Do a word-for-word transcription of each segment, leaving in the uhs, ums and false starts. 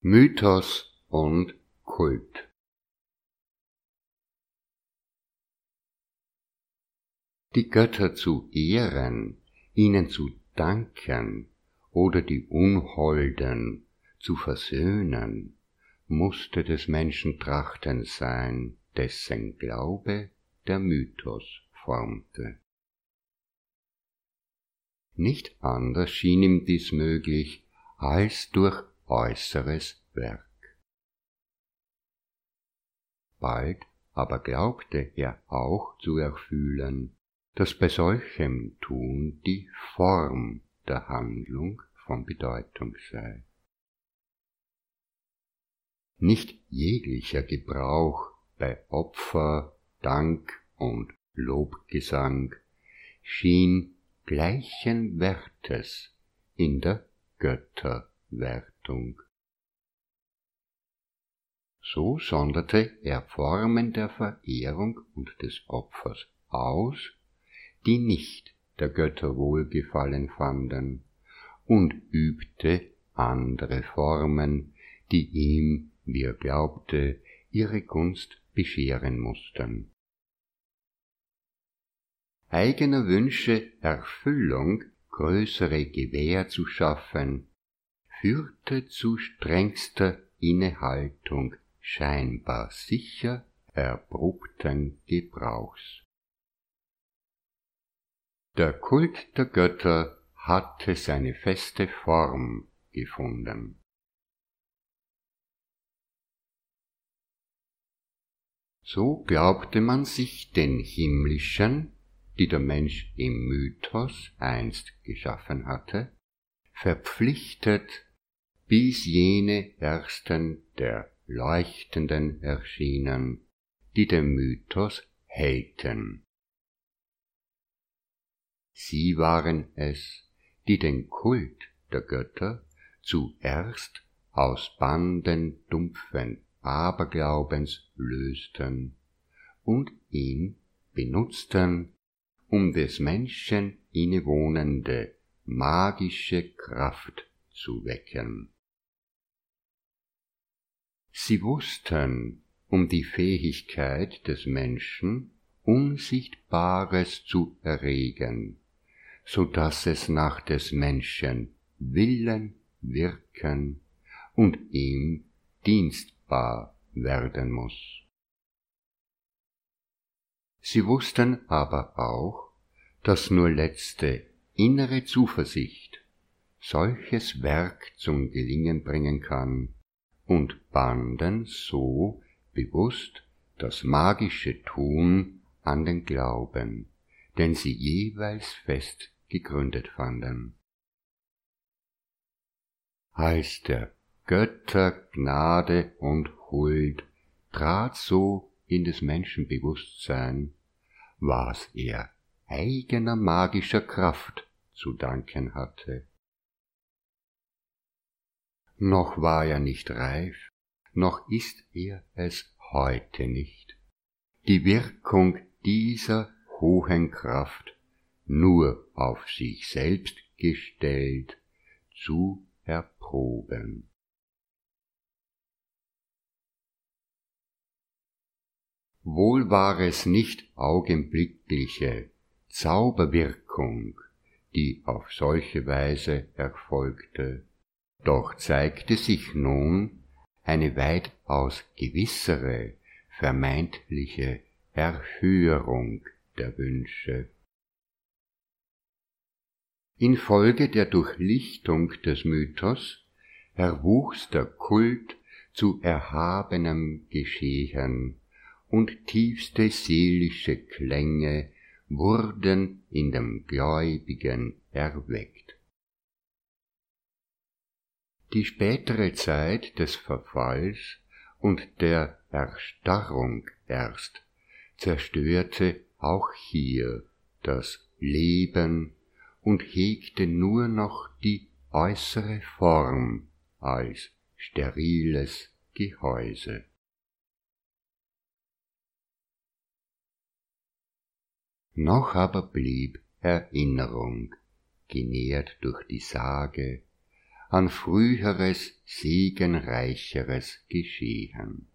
Mythos und Kult. Die Götter zu ehren, ihnen zu danken oder die Unholden zu versöhnen, musste des Menschen Trachten sein, dessen Glaube der Mythos formte. Nicht anders schien ihm dies möglich als durch äußeres Werk. Bald aber glaubte er auch zu erfühlen, dass bei solchem Tun die Form der Handlung von Bedeutung sei. Nicht jeglicher Gebrauch bei Opfer, Dank und Lobgesang schien gleichen Wertes in der Götterwertung. So sonderte er Formen der Verehrung und des Opfers aus, die nicht der Götter Wohlgefallen fanden, und übte andere Formen, die ihm, wie er glaubte, ihre Gunst bescheren mussten. Eigener Wünsche Erfüllung, größere Gewähr zu schaffen, führte zu strengster Innehaltung scheinbar sicher erprobten Gebrauchs. Der Kult der Götter hatte seine feste Form gefunden. So glaubte man sich den himmlischen, die der Mensch im Mythos einst geschaffen hatte, verpflichtet, bis jene ersten der Leuchtenden erschienen, die dem Mythos hellten. Sie waren es, die den Kult der Götter zuerst aus Banden dumpfen Aberglaubens lösten und ihn benutzten, um des Menschen innewohnende magische Kraft zu wecken. Sie wussten um die Fähigkeit des Menschen, Unsichtbares zu erregen, so dass es nach des Menschen Willen wirken und ihm dienstbar werden muss. Sie wussten aber auch, dass nur letzte innere Zuversicht solches Werk zum Gelingen bringen kann, und banden so bewusst das magische Tun an den Glauben, den sie jeweils fest gegründet fanden. Als der Götter Gnade und Huld trat so in des Menschen Bewusstsein, was er eigener magischer Kraft zu danken hatte. Noch war er nicht reif, noch ist er es heute nicht, die Wirkung dieser hohen Kraft nur auf sich selbst gestellt zu erproben. Wohl war es nicht augenblickliche Zauberwirkung, die auf solche Weise erfolgte, doch zeigte sich nun eine weitaus gewissere, vermeintliche Erhöhung der Wünsche. Infolge der Durchlichtung des Mythos erwuchs der Kult zu erhabenem Geschehen, und tiefste seelische Klänge wurden in dem Gläubigen erweckt. Die spätere Zeit des Verfalls und der Erstarrung erst zerstörte auch hier das Leben und hegte nur noch die äußere Form als steriles Gehäuse. Noch aber blieb Erinnerung, genährt durch die Sage, an früheres, segenreicheres Geschehen.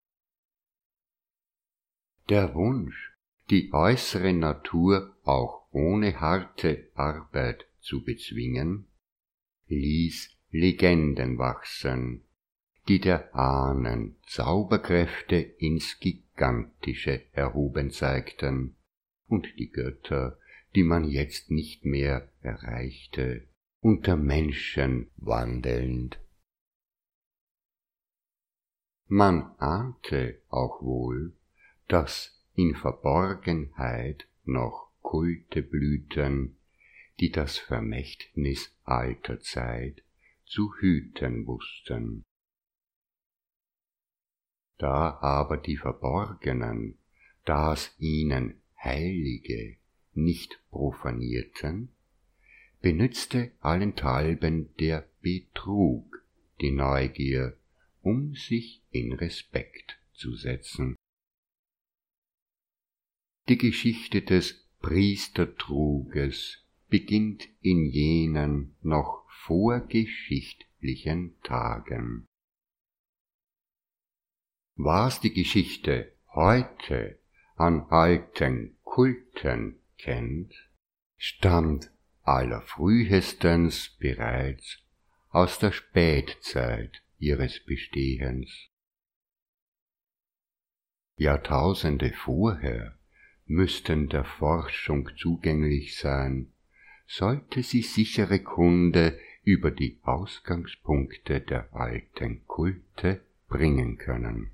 Der Wunsch, die äußere Natur auch ohne harte Arbeit zu bezwingen, ließ Legenden wachsen, die der Ahnen Zauberkräfte ins Gigantische erhoben zeigten, und die Götter, die man jetzt nicht mehr erreichte, unter Menschen wandelnd. Man ahnte auch wohl, dass in Verborgenheit noch Kulte blühten, die das Vermächtnis alter Zeit zu hüten wussten. Da aber die Verborgenen das ihnen Heilige nicht profanierten, benützte allenthalben der Betrug die Neugier, um sich in Respekt zu setzen. Die Geschichte des Priestertruges beginnt in jenen noch vorgeschichtlichen Tagen. Was die Geschichte heute an alten Kulten kennt, stammt allerfrühestens bereits aus der Spätzeit ihres Bestehens. Jahrtausende vorher müssten der Forschung zugänglich sein, sollte sie sichere Kunde über die Ausgangspunkte der alten Kulte bringen können.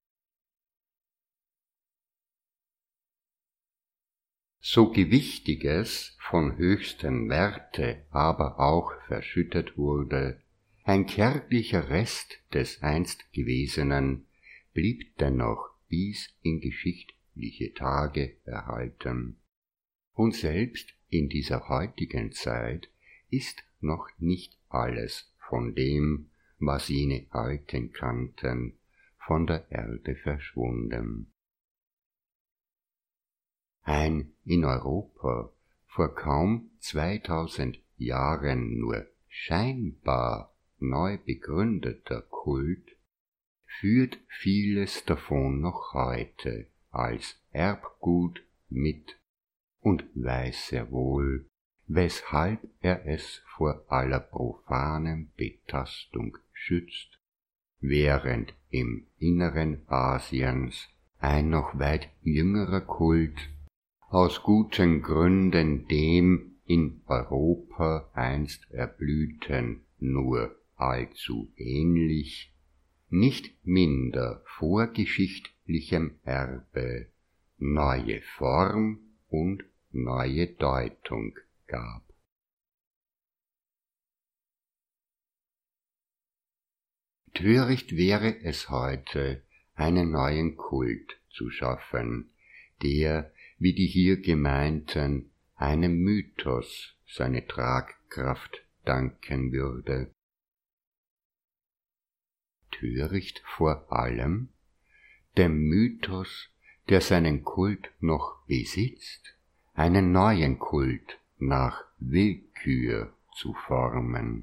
So Gewichtiges von höchstem Werte aber auch verschüttet wurde, ein kärglicher Rest des einst Gewesenen blieb dennoch bis in geschichtliche Tage erhalten. Und selbst in dieser heutigen Zeit ist noch nicht alles von dem, was jene Alten kannten, von der Erde verschwunden. Ein in Europa vor kaum zweitausend Jahren nur scheinbar neu begründeter Kult führt vieles davon noch heute als Erbgut mit und weiß sehr wohl, weshalb er es vor aller profanen Betastung schützt, während im Inneren Asiens ein noch weit jüngerer Kult aus guten Gründen dem in Europa einst erblühten nur allzu ähnlich, nicht minder vorgeschichtlichem Erbe neue Form und neue Deutung gab. Töricht wäre es heute, einen neuen Kult zu schaffen, der, wie die hier gemeinten, einem Mythos seine Tragkraft danken würde. Töricht vor allem, dem Mythos, der seinen Kult noch besitzt, einen neuen Kult nach Willkür zu formen.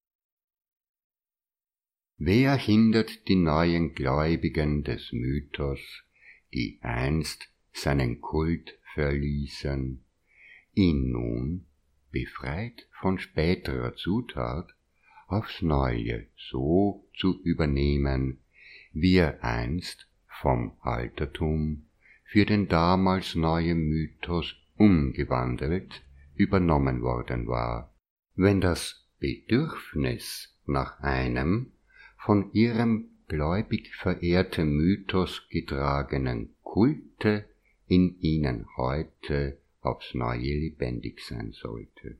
Wer hindert die neuen Gläubigen des Mythos, die einst seinen Kult verließen, ihn nun, befreit von späterer Zutat, aufs Neue so zu übernehmen, wie er einst vom Altertum für den damals neuen Mythos umgewandelt übernommen worden war, wenn das Bedürfnis nach einem von ihrem gläubig verehrten Mythos getragenen Kulte in ihnen heute aufs Neue lebendig sein sollte.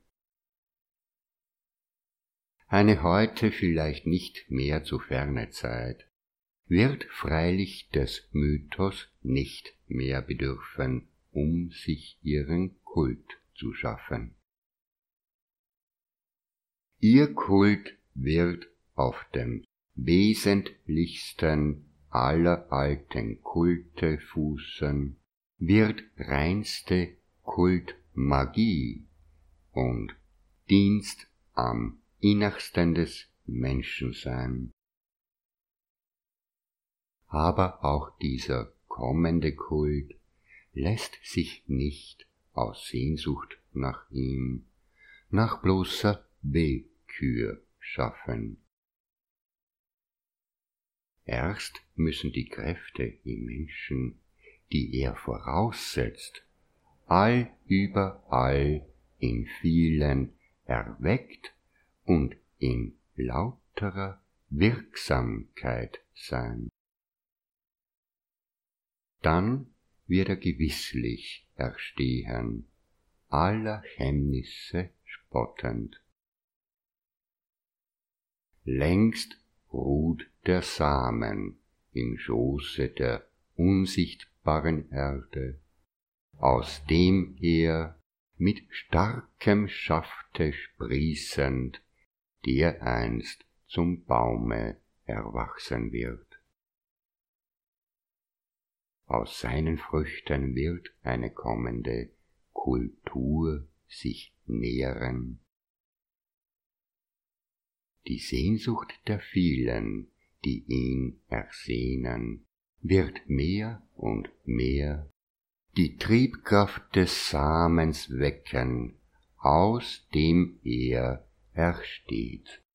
Eine heute vielleicht nicht mehr zu ferne Zeit wird freilich des Mythos nicht mehr bedürfen, um sich ihren Kult zu schaffen. Ihr Kult wird auf dem wesentlichsten aller alten Kulte fußen, wird reinste Kultmagie und Dienst am Innersten des Menschensein. Aber auch dieser kommende Kult lässt sich nicht aus Sehnsucht nach ihm, nach bloßer Willkür schaffen. Erst müssen die Kräfte im Menschen, die er voraussetzt, allüberall in vielen erweckt und in lauterer Wirksamkeit sein. Dann wird er gewisslich erstehen, aller Hemmnisse spottend. Längst ruht der Samen im Schoße der unsichtbaren Erde, aus dem er mit starkem Schafte sprießend dereinst zum Baume erwachsen wird. Aus seinen Früchten wird eine kommende Kultur sich nähren. Die Sehnsucht der vielen, die ihn ersehnen, wird mehr und mehr die Triebkraft des Samens wecken, aus dem er ersteht.